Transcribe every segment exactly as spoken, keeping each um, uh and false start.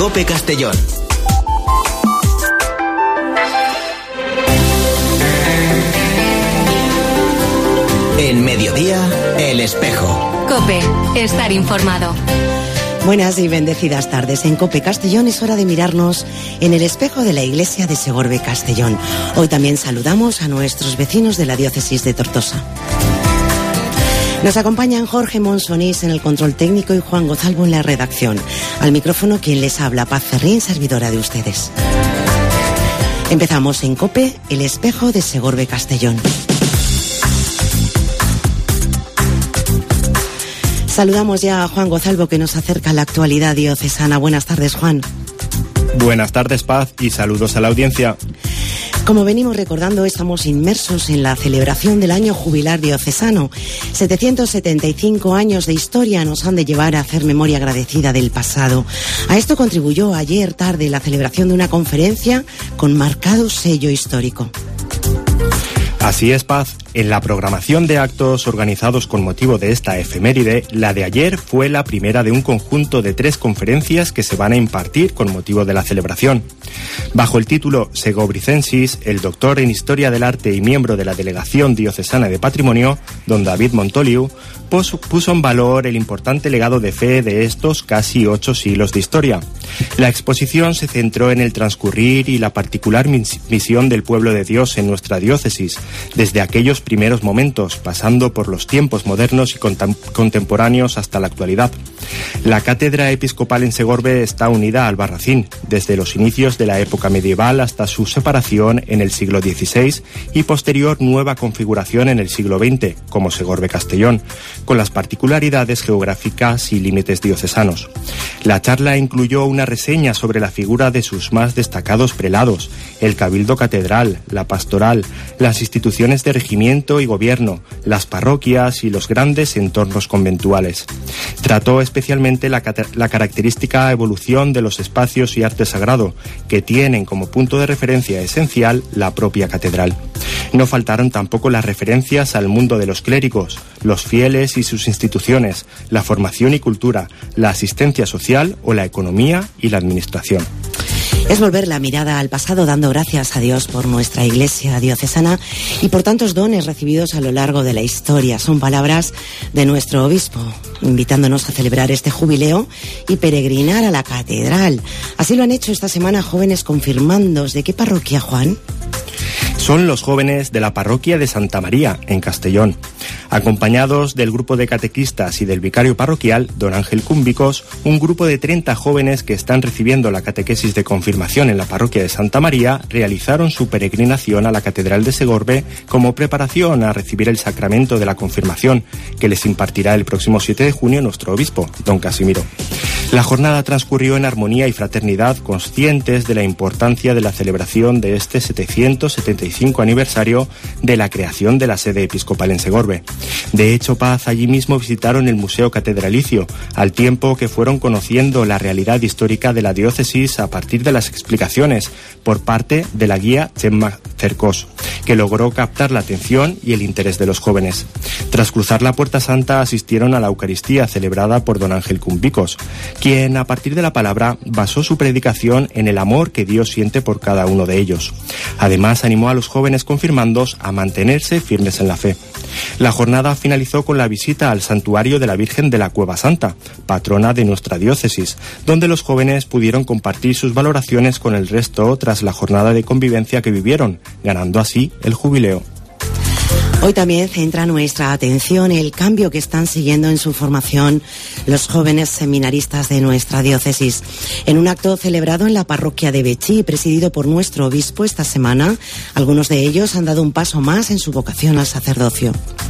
COPE Castellón. En Mediodía, El Espejo. COPE, estar informado. Buenas y bendecidas tardes. En COPE Castellón es hora de mirarnos en el espejo de la iglesia de Segorbe Castellón. Hoy también saludamos a nuestros vecinos de la diócesis de Tortosa. Nos acompañan Jorge Monsonís en el control técnico y Juan Gozalvo en la redacción. Al micrófono quien les habla, Paz Ferrín, servidora de ustedes. Empezamos en COPE, el espejo de Segorbe Castellón. Saludamos ya a Juan Gozalvo, que nos acerca a la actualidad diocesana. Buenas tardes, Juan. Buenas tardes, Paz, y saludos a la audiencia. Como venimos recordando, estamos inmersos en la celebración del año jubilar diocesano. setecientos setenta y cinco años de historia nos han de llevar a hacer memoria agradecida del pasado. A esto contribuyó ayer tarde la celebración de una conferencia con marcado sello histórico. Así es, Paz. En la programación de actos organizados con motivo de esta efeméride, la de ayer fue la primera de un conjunto de tres conferencias que se van a impartir con motivo de la celebración. Bajo el título Segobricensis, el doctor en Historia del Arte y miembro de la Delegación Diocesana de Patrimonio, don David Montoliu, puso en valor el importante legado de fe de estos casi ocho siglos de historia. La exposición se centró en el transcurrir y la particular misión del pueblo de Dios en nuestra diócesis, desde aquellos primeros momentos, pasando por los tiempos modernos y contem- contemporáneos hasta la actualidad. La cátedra episcopal en Segorbe está unida al Barracín, desde los inicios de la época medieval hasta su separación en el siglo dieciséis y posterior nueva configuración en el siglo veinte, como Segorbe Castellón, con las particularidades geográficas y límites diocesanos. La charla incluyó una reseña sobre la figura de sus más destacados prelados, el cabildo catedral, la pastoral, las instituciones de regimiento y gobierno, las parroquias y los grandes entornos conventuales. Trató especialmente la, la característica evolución de los espacios y arte sagrado, que tienen como punto de referencia esencial la propia catedral. No faltaron tampoco las referencias al mundo de los clérigos, los fieles y sus instituciones, la formación y cultura, la asistencia social o la economía y la administración. Es volver la mirada al pasado dando gracias a Dios por nuestra iglesia diocesana y por tantos dones recibidos a lo largo de la historia. Son palabras de nuestro obispo, invitándonos a celebrar este jubileo y peregrinar a la catedral. Así lo han hecho esta semana jóvenes confirmandos. ¿De qué parroquia, Juan? Son los jóvenes de la parroquia de Santa María, en Castellón. Acompañados del grupo de catequistas y del vicario parroquial, don Ángel Cúmbicos, un grupo de treinta jóvenes que están recibiendo la catequesis de confirmación en la parroquia de Santa María, realizaron su peregrinación a la Catedral de Segorbe como preparación a recibir el sacramento de la confirmación, que les impartirá el próximo siete de junio nuestro obispo, don Casimiro. La jornada transcurrió en armonía y fraternidad, conscientes de la importancia de la celebración de este setecientos setenta y cinco aniversario de la creación de la sede episcopal en Segorbe. De hecho, Paz, allí mismo visitaron el Museo Catedralicio, al tiempo que fueron conociendo la realidad histórica de la diócesis a partir de las explicaciones por parte de la guía Gemma Cercós, que logró captar la atención y el interés de los jóvenes. Tras cruzar la Puerta Santa, asistieron a la Eucaristía celebrada por don Ángel Cúmbicos, quien, a partir de la palabra, basó su predicación en el amor que Dios siente por cada uno de ellos. Además, animó a los jóvenes confirmandos a mantenerse firmes en la fe. La jornada finalizó con la visita al santuario de la Virgen de la Cueva Santa, patrona de nuestra diócesis, donde los jóvenes pudieron compartir sus valoraciones con el resto tras la jornada de convivencia que vivieron, ganando así el jubileo. Hoy también centra nuestra atención el cambio que están siguiendo en su formación los jóvenes seminaristas de nuestra diócesis. En un acto celebrado en la parroquia de Betxí, presidido por nuestro obispo esta semana, algunos de ellos han dado un paso más en su vocación al sacerdocio.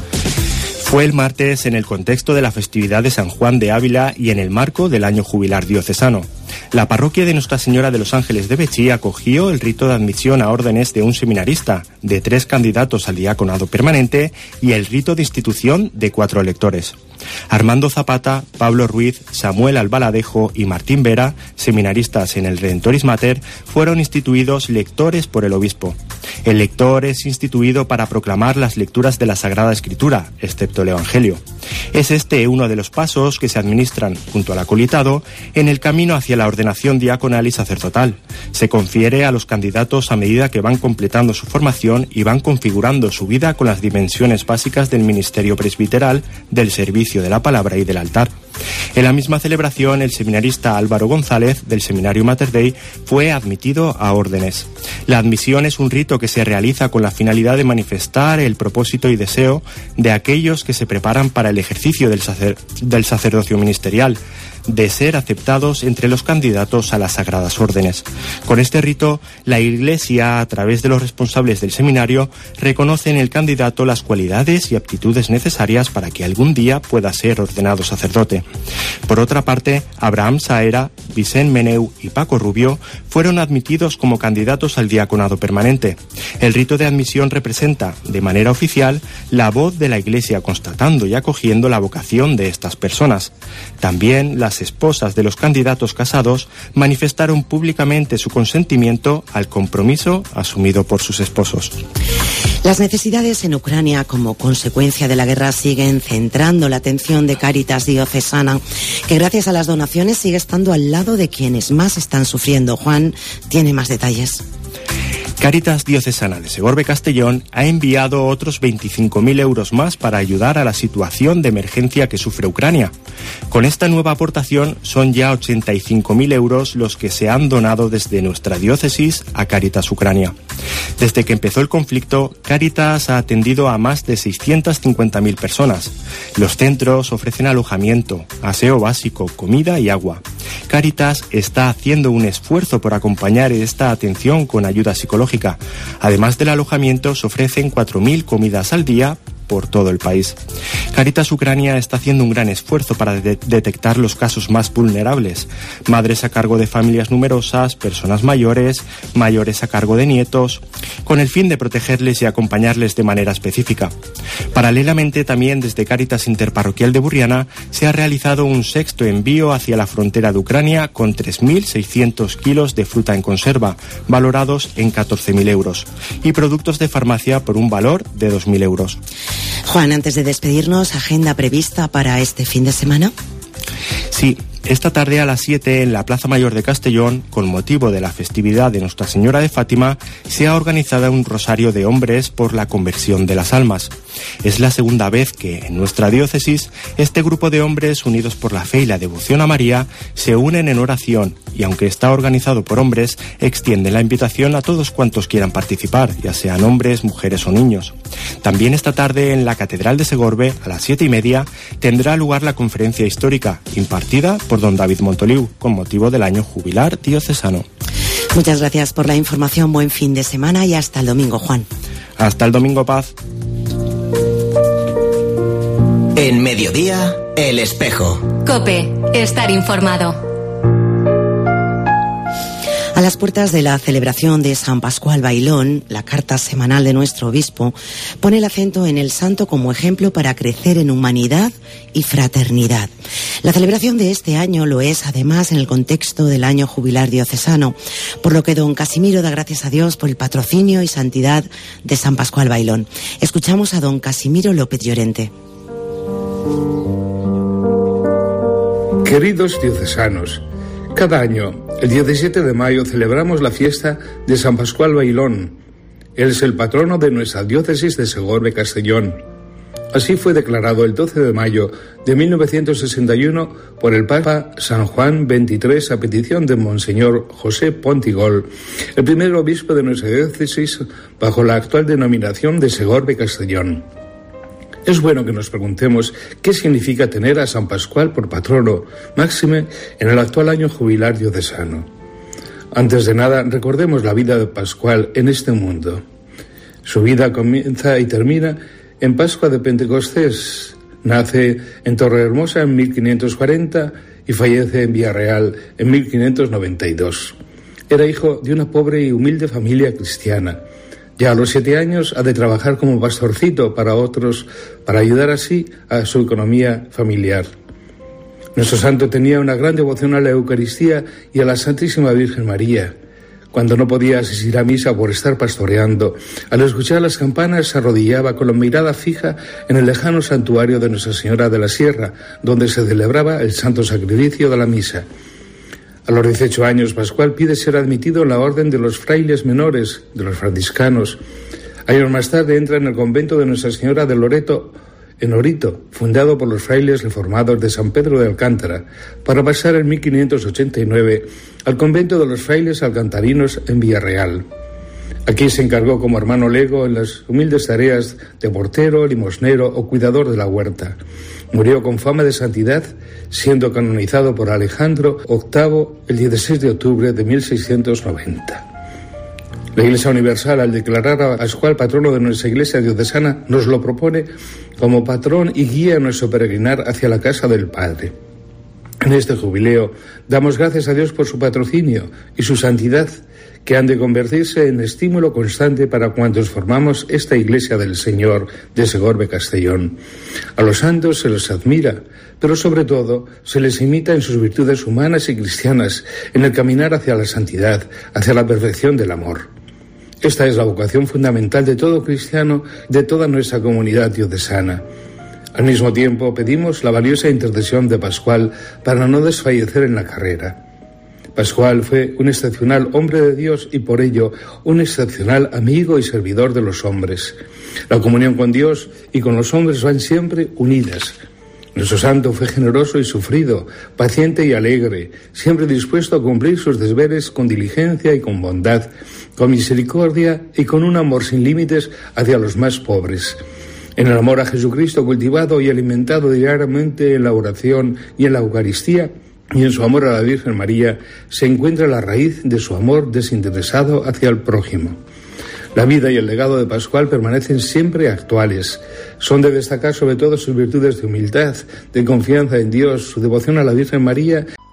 Fue el martes en el contexto de la festividad de San Juan de Ávila y en el marco del año jubilar diocesano. La parroquia de Nuestra Señora de los Ángeles de Betxí acogió el rito de admisión a órdenes de un seminarista, de tres candidatos al diaconado permanente y el rito de institución de cuatro electores. Armando Zapata, Pablo Ruiz, Samuel Albaladejo y Martín Vera, seminaristas en el Redentoris Mater, fueron instituidos lectores por el obispo. El lector es instituido para proclamar las lecturas de la Sagrada Escritura, excepto el Evangelio. Es este uno de los pasos que se administran, junto al acolitado, en el camino hacia la ordenación diaconal y sacerdotal. Se confiere a los candidatos a medida que van completando su formación y van configurando su vida con las dimensiones básicas del ministerio presbiteral, del servicio de la palabra y del altar. En la misma celebración, el seminarista Álvaro González, del Seminario Mater Dei, fue admitido a órdenes. La admisión es un rito que se realiza con la finalidad de manifestar el propósito y deseo de aquellos que se preparan para el ejercicio del, sacer- del sacerdocio ministerial, de ser aceptados entre los candidatos a las sagradas órdenes. Con este rito, la Iglesia, a través de los responsables del seminario, reconoce en el candidato las cualidades y aptitudes necesarias para que algún día pueda ser ordenado sacerdote. Por otra parte, Abraham Saera, Vicent Meneu y Paco Rubio fueron admitidos como candidatos al diaconado permanente. El rito de admisión representa, de manera oficial, la voz de la Iglesia constatando y acogiendo la vocación de estas personas. También las esposas de los candidatos casados manifestaron públicamente su consentimiento al compromiso asumido por sus esposos. Las necesidades en Ucrania como consecuencia de la guerra siguen centrando la atención de Cáritas Diocesana, que gracias a las donaciones sigue estando al lado de quienes más están sufriendo. Juan tiene más detalles. Cáritas Diocesana de Segorbe Castellón ha enviado otros veinticinco mil euros más para ayudar a la situación de emergencia que sufre Ucrania. Con esta nueva aportación son ya ochenta y cinco mil euros los que se han donado desde nuestra diócesis a Cáritas Ucrania. Desde que empezó el conflicto, Cáritas ha atendido a más de seiscientas cincuenta mil personas. Los centros ofrecen alojamiento, aseo básico, comida y agua. Cáritas está haciendo un esfuerzo por acompañar esta atención con ayuda psicológica. Además del alojamiento, se ofrecen cuatro mil comidas al día por todo el país. Cáritas Ucrania está haciendo un gran esfuerzo para de- detectar los casos más vulnerables: madres a cargo de familias numerosas, personas mayores, mayores a cargo de nietos, con el fin de protegerles y acompañarles de manera específica. Paralelamente, también desde Cáritas Interparroquial de Burriana se ha realizado un sexto envío hacia la frontera de Ucrania con tres mil seiscientos kilos de fruta en conserva, valorados en catorce mil euros, y productos de farmacia por un valor de dos mil euros. Juan, antes de despedirnos, ¿agenda prevista para este fin de semana? Sí, esta tarde a las siete en la Plaza Mayor de Castellón, con motivo de la festividad de Nuestra Señora de Fátima, se ha organizado un rosario de hombres por la conversión de las almas. Es la segunda vez que en nuestra diócesis este grupo de hombres unidos por la fe y la devoción a María se unen en oración y, aunque está organizado por hombres, extienden la invitación a todos cuantos quieran participar, ya sean hombres, mujeres o niños. También esta tarde en la Catedral de Segorbe, a las siete y media, tendrá lugar la conferencia histórica impartida por don David Montoliu con motivo del año jubilar diocesano. Muchas gracias por la información, buen fin de semana y hasta el domingo, Juan. Hasta el domingo, Paz. En Mediodía, El Espejo. COPE, estar informado. A las puertas de la celebración de San Pascual Bailón, la carta semanal de nuestro obispo pone el acento en el santo como ejemplo para crecer en humanidad y fraternidad. La celebración de este año lo es además en el contexto del año jubilar diocesano, por lo que don Casimiro da gracias a Dios por el patrocinio y santidad de San Pascual Bailón. Escuchamos a don Casimiro López Llorente. Queridos diocesanos, cada año, el diecisiete de mayo, celebramos la fiesta de San Pascual Bailón. Él es el patrono de nuestra diócesis de Segorbe Castellón. Así fue declarado el doce de mayo de mil novecientos sesenta y uno por el Papa San Juan veintitrés a petición de Monseñor José Pontigol, el primer obispo de nuestra diócesis bajo la actual denominación de Segorbe Castellón. Es bueno que nos preguntemos qué significa tener a San Pascual por patrono, máxime en el actual año jubilar diocesano. Antes de nada, recordemos la vida de Pascual en este mundo. Su vida comienza y termina en Pascua de Pentecostés. Nace en Torrehermosa en mil quinientos cuarenta y fallece en Villarreal en mil quinientos noventa y dos. Era hijo de una pobre y humilde familia cristiana. Ya a los siete años ha de trabajar como pastorcito para otros, para ayudar así a su economía familiar. Nuestro santo tenía una gran devoción a la Eucaristía y a la Santísima Virgen María. Cuando no podía asistir a misa por estar pastoreando, al escuchar las campanas se arrodillaba con la mirada fija en el lejano santuario de Nuestra Señora de la Sierra, donde se celebraba el santo sacrificio de la misa. A los dieciocho años, Pascual pide ser admitido en la orden de los frailes menores, de los franciscanos. Años más tarde entra en el convento de Nuestra Señora de Loreto, en Orito, fundado por los frailes reformados de San Pedro de Alcántara, para pasar en mil quinientos ochenta y nueve al convento de los frailes alcantarinos en Villarreal. Aquí se encargó como hermano lego en las humildes tareas de portero, limosnero o cuidador de la huerta. Murió con fama de santidad, siendo canonizado por Alejandro octavo el dieciséis de octubre de mil seiscientos noventa. La Iglesia Universal, al declarar a Pascual patrono de nuestra Iglesia diocesana, nos lo propone como patrón y guía a nuestro peregrinar hacia la casa del Padre. En este jubileo damos gracias a Dios por su patrocinio y su santidad, que han de convertirse en estímulo constante para cuantos formamos esta Iglesia del Señor de Segorbe Castellón. A los santos se les admira, pero sobre todo se les imita en sus virtudes humanas y cristianas, en el caminar hacia la santidad, hacia la perfección del amor. Esta es la vocación fundamental de todo cristiano, de toda nuestra comunidad diocesana. Al mismo tiempo, pedimos la valiosa intercesión de Pascual para no desfallecer en la carrera. Pascual fue un excepcional hombre de Dios y por ello un excepcional amigo y servidor de los hombres. La comunión con Dios y con los hombres van siempre unidas. Nuestro santo fue generoso y sufrido, paciente y alegre, siempre dispuesto a cumplir sus deberes con diligencia y con bondad, con misericordia y con un amor sin límites hacia los más pobres. En el amor a Jesucristo cultivado y alimentado diariamente en la oración y en la Eucaristía, y en su amor a la Virgen María, se encuentra la raíz de su amor desinteresado hacia el prójimo. La vida y el legado de Pascual permanecen siempre actuales. Son de destacar sobre todo sus virtudes de humildad, de confianza en Dios, su devoción a la Virgen María